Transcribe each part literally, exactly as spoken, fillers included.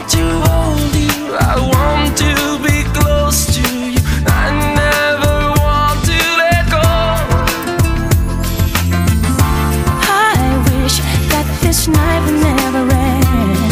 want to hold you, I want to be close to you, I never want to let go. I wish that this night would never end.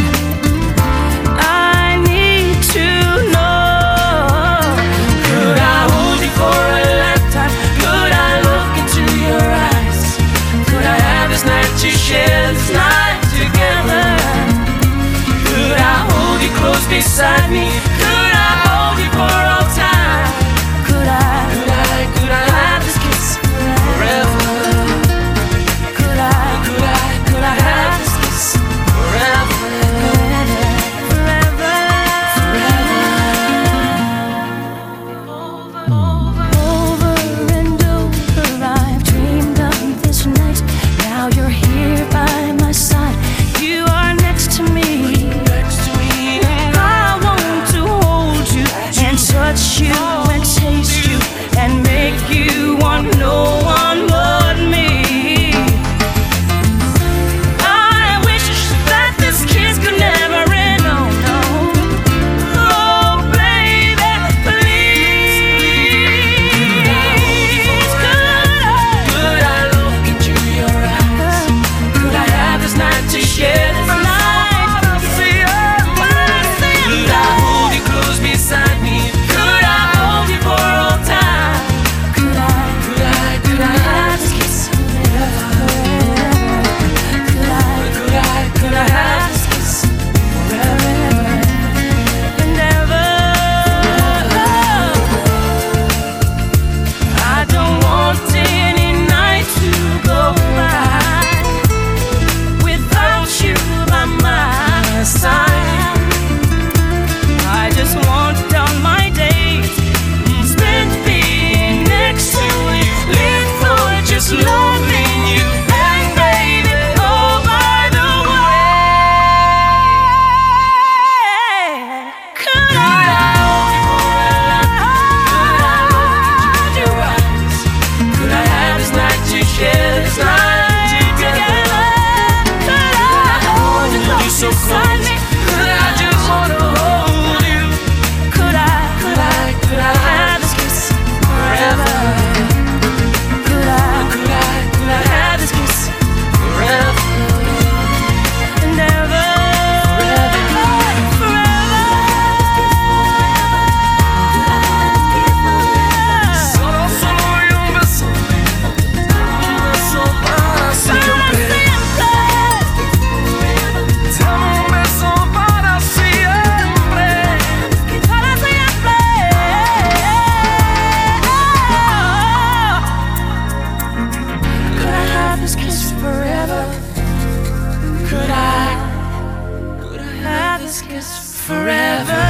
I need to know. Could I hold you for a lifetime? Could I look into your eyes? Could I have this night to share this night together? Could I hold you close beside me? Could I hold you for all time? Could I, Could I, could I have this kiss forever? could I, Could I, could I have this kiss forever? forever, Over, over. over and over I've dreamed of this night. Now you're here by my side. You are next to me. Next to me, I want to hold you and touch you and taste you and make you want no one but me. I wish that this kiss could never end. No, no. Oh, baby, please. could I look into your eyes? Could I have this night to share this night? Could I hold you close beside me? Could I hold you for all time? Could I, Could I, could I have this kiss forever? could I, Could I, could I have this kiss forever? and ever? I don't want any night to go by without you by my side. I just want on my days spent being next to you, live for just loving you. And baby, oh by the way, could Could I have this night to share this night together? Could I hold you Hold you close so beside close. me? Could I just wanna hold you? Could I, Could I, could I have this kiss forever? could I, Could I, could I have this kiss forever? and ever, Solo, solo y un beso, un beso para siempre. Dame un beso para siempre. para siempre. Could I have this kiss forever? Could I, could I have this kiss forever?